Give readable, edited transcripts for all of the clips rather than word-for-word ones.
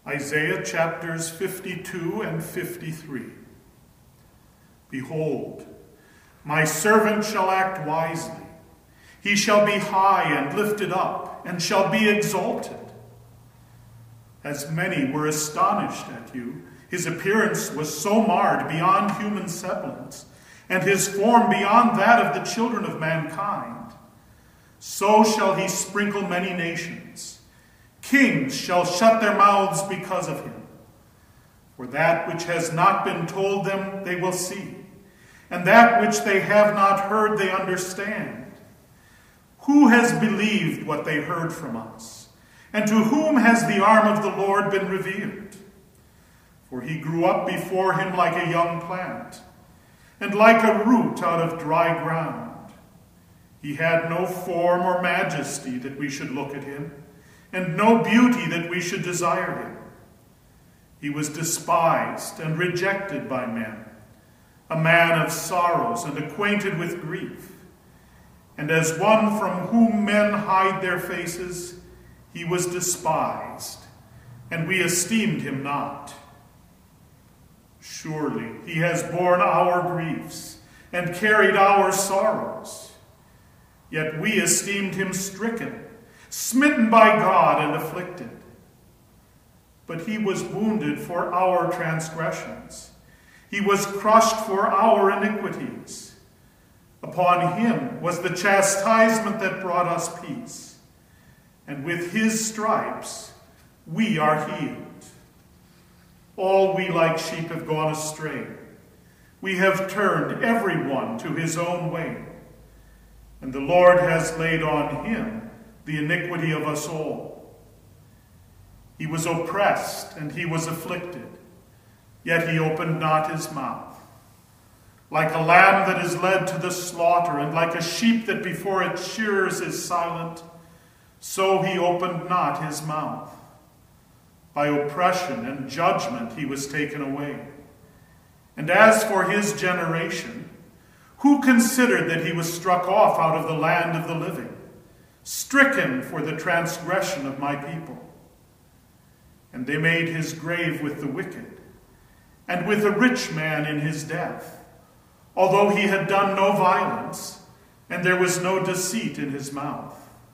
Isaiah chapters 52 and 53. Behold, my servant shall act wisely. He shall be high and lifted up, and shall be exalted. As many were astonished at you, his appearance was so marred beyond human semblance, and his form beyond that of the children of mankind. So shall he sprinkle many nations. Kings shall shut their mouths because of him. For that which has not been told them they will see, and that which they have not heard they understand. Who has believed what they heard from us? And to whom has the arm of the Lord been revealed? For he grew up before him like a young plant, and like a root out of dry ground. He had no form or majesty that we should look at him, and no beauty that we should desire him. He was despised and rejected by men, a man of sorrows and acquainted with grief. And as one from whom men hide their faces, he was despised, and we esteemed him not. Surely he has borne our griefs and carried our sorrows. Yet we esteemed him stricken, smitten by God and afflicted. But he was wounded for our transgressions. He was crushed for our iniquities. Upon him was the chastisement that brought us peace. And with his stripes we are healed. All we like sheep have gone astray. We have turned every one to his own way. And the Lord has laid on him the iniquity of us all. He was oppressed and he was afflicted, yet he opened not his mouth. Like a lamb that is led to the slaughter, and like a sheep that before its shearers is silent, so he opened not his mouth. By oppression and judgment he was taken away. And as for his generation, who considered that he was struck off out of the land of the living, stricken for the transgression of my people? And they made his grave with the wicked, and with a rich man in his death, although he had done no violence, and there was no deceit in his mouth.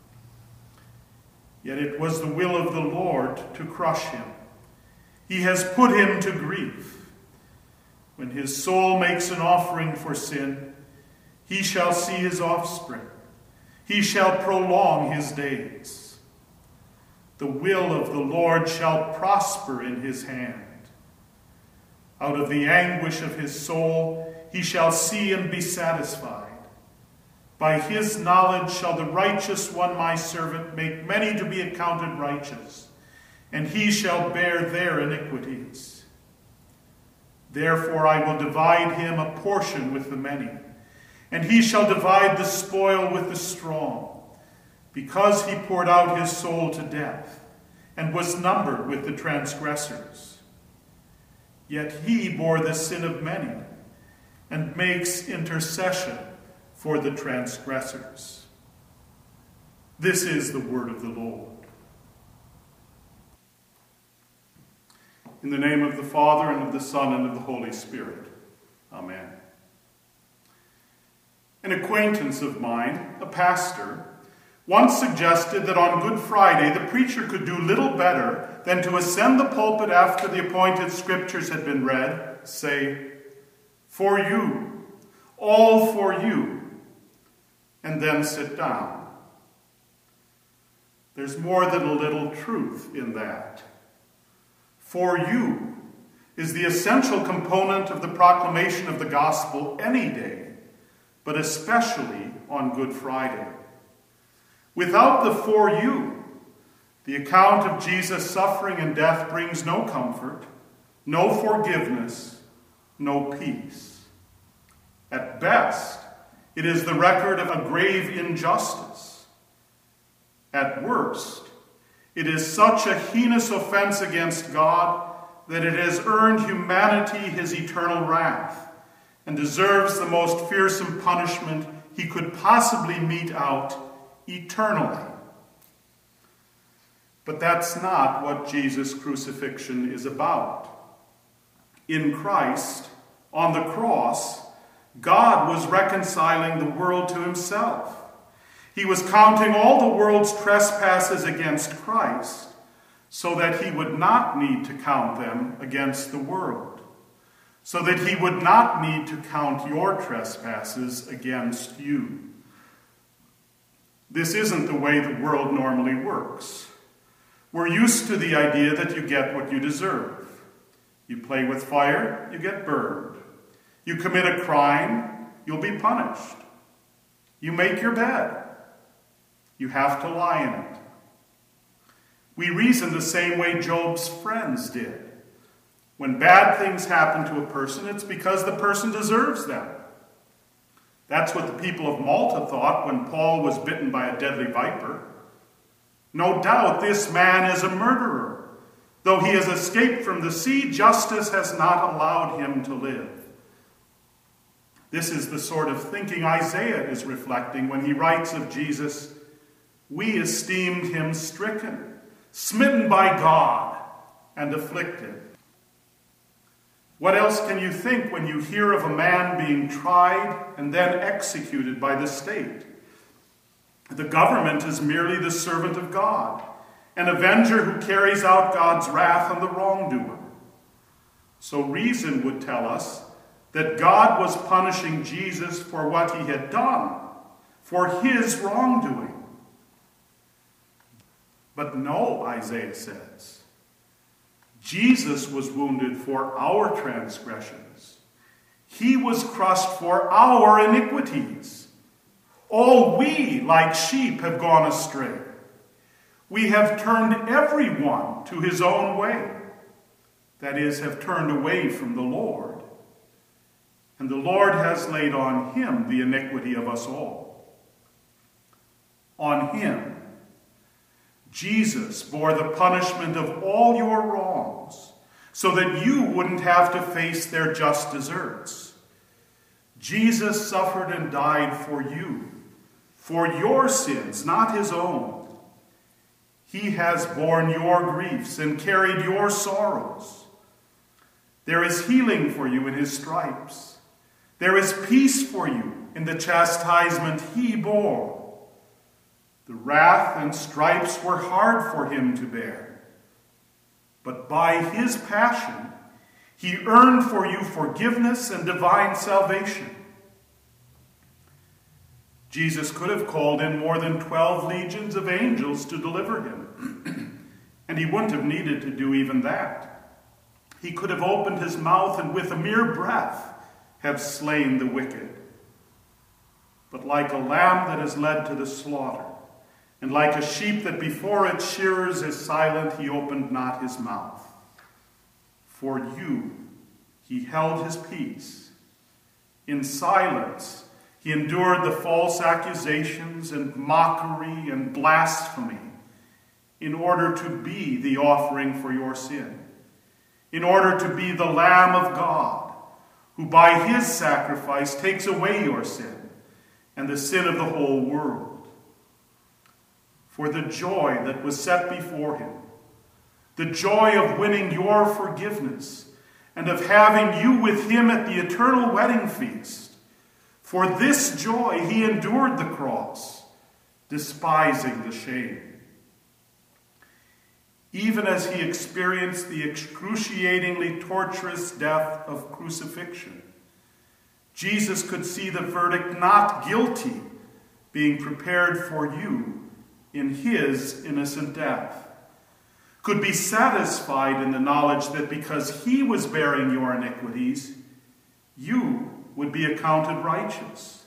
Yet it was the will of the Lord to crush him. He has put him to grief. When his soul makes an offering for sin, he shall see his offspring. He shall prolong his days. The will of the Lord shall prosper in his hand. Out of the anguish of his soul he shall see and be satisfied. By his knowledge shall the righteous one, my servant, make many to be accounted righteous, and he shall bear their iniquities. Therefore I will divide him a portion with the many, and he shall divide the spoil with the strong, because he poured out his soul to death, and was numbered with the transgressors. Yet he bore the sin of many, and makes intercession for the transgressors. This is the word of the Lord. In the name of the Father, and of the Son, and of the Holy Spirit. Amen. An acquaintance of mine, a pastor, once suggested that on Good Friday the preacher could do little better than to ascend the pulpit after the appointed scriptures had been read, say, "For you, all for you," and then sit down. There's more than a little truth in that. For you is the essential component of the proclamation of the gospel any day, but especially on Good Friday. Without the "for you," the account of Jesus' suffering and death brings no comfort, no forgiveness, no peace. At best, it is the record of a grave injustice. At worst, it is such a heinous offense against God that it has earned humanity his eternal wrath and deserves the most fearsome punishment he could possibly mete out eternally. But that's not what Jesus' crucifixion is about. In Christ, on the cross, God was reconciling the world to himself. He was counting all the world's trespasses against Christ so that he would not need to count them against the world, so that he would not need to count your trespasses against you. This isn't the way the world normally works. We're used to the idea that you get what you deserve. You play with fire, you get burned. You commit a crime, you'll be punished. You make your bed, you have to lie in it. We reason the same way Job's friends did. When bad things happen to a person, it's because the person deserves them. That's what the people of Malta thought when Paul was bitten by a deadly viper. No doubt this man is a murderer. Though he has escaped from the sea, justice has not allowed him to live. This is the sort of thinking Isaiah is reflecting when he writes of Jesus, "We esteemed him stricken, smitten by God, and afflicted." What else can you think when you hear of a man being tried and then executed by the state? The government is merely the servant of God, an avenger who carries out God's wrath on the wrongdoer. So reason would tell us that God was punishing Jesus for what he had done, for his wrongdoing. But no, Isaiah says, Jesus was wounded for our transgressions. He was crushed for our iniquities. All we, like sheep, have gone astray. We have turned everyone to his own way. That is, have turned away from the Lord. And the Lord has laid on him the iniquity of us all. On him, Jesus bore the punishment of all your wrongs, so that you wouldn't have to face their just deserts. Jesus suffered and died for you, for your sins, not his own. He has borne your griefs and carried your sorrows. There is healing for you in his stripes. There is peace for you in the chastisement he bore. The wrath and stripes were hard for him to bear, but by his passion he earned for you forgiveness and divine salvation. Jesus could have called in more than 12 legions of angels to deliver him, and he wouldn't have needed to do even that. He could have opened his mouth and with a mere breath have slain the wicked. But like a lamb that is led to the slaughter, and like a sheep that before its shearers is silent, he opened not his mouth. For you he held his peace. In silence he endured the false accusations and mockery and blasphemy in order to be the offering for your sin, in order to be the Lamb of God, who by his sacrifice takes away your sin and the sin of the whole world. For the joy that was set before him, the joy of winning your forgiveness and of having you with him at the eternal wedding feast, for this joy he endured the cross, despising the shame. Even as he experienced the excruciatingly torturous death of crucifixion, Jesus could see the verdict not guilty being prepared for you in his innocent death, could be satisfied in the knowledge that because he was bearing your iniquities, you would be accounted righteous.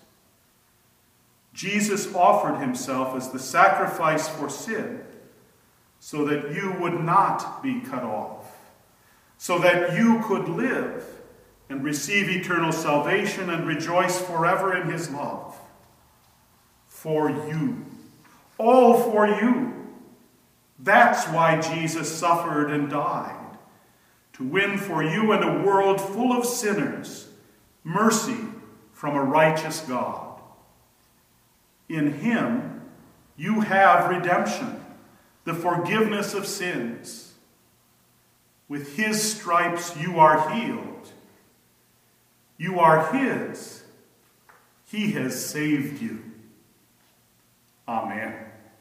Jesus offered himself as the sacrifice for sin so that you would not be cut off, so that you could live and receive eternal salvation and rejoice forever in his love. For you. All for you. That's why Jesus suffered and died, to win for you and a world full of sinners mercy from a righteous God. In him you have redemption, the forgiveness of sins. With his stripes you are healed. You are his. He has saved you. Amen.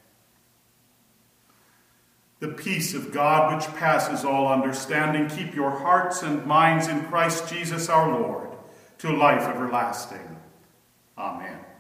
The peace of God, which passes all understanding, keep your hearts and minds in Christ Jesus our Lord, to life everlasting. Amen.